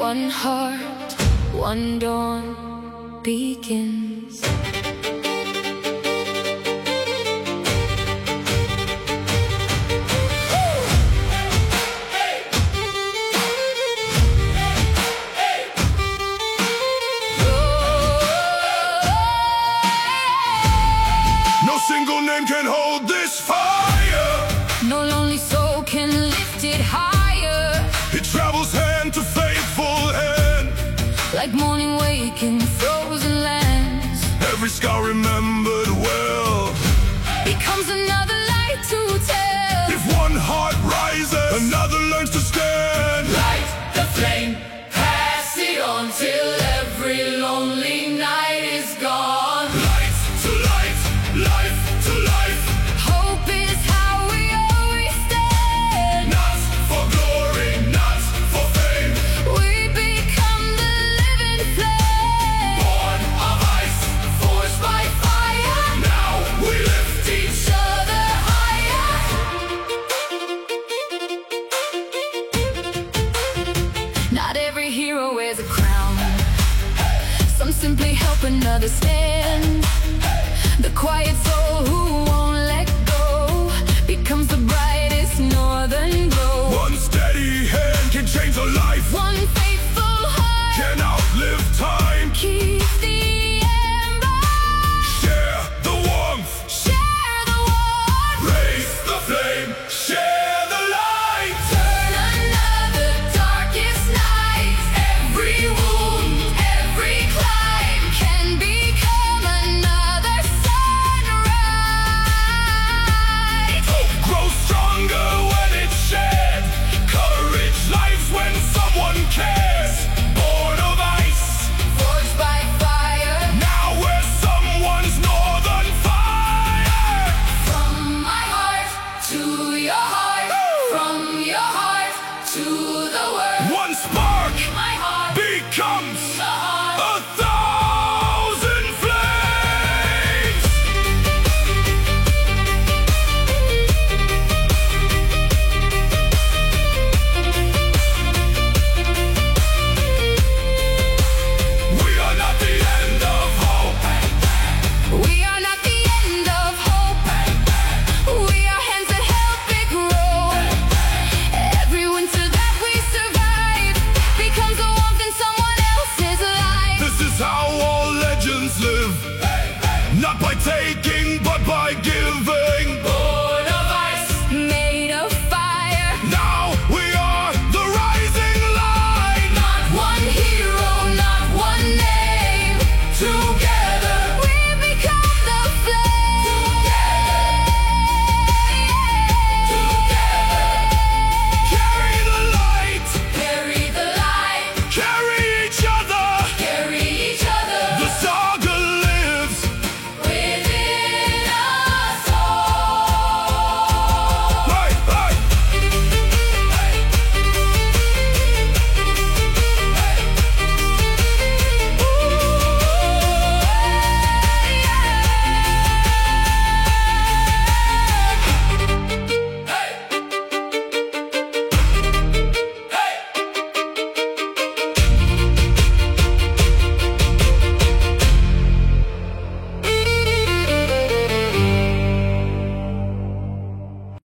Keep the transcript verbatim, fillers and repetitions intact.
One heart, one dawn begins. No single name can hold this fire. No lonely soul can lift it higher. It travels hand to faithful hand, like morning wake in frozen lands. Every scar remembered well becomes another light to tell. If one heart rises, another learns to stand. Light the flame, pass it on till every lonely night is gone. Light to light, life to life. Hope is how we always stand. Not for glory, not for fame. We become the living flame. Born of ice, Forged by fire. now we lift each other higher. Not every hero wears a crown. Some simply help another stand. The quiet soul who won't let go becomes the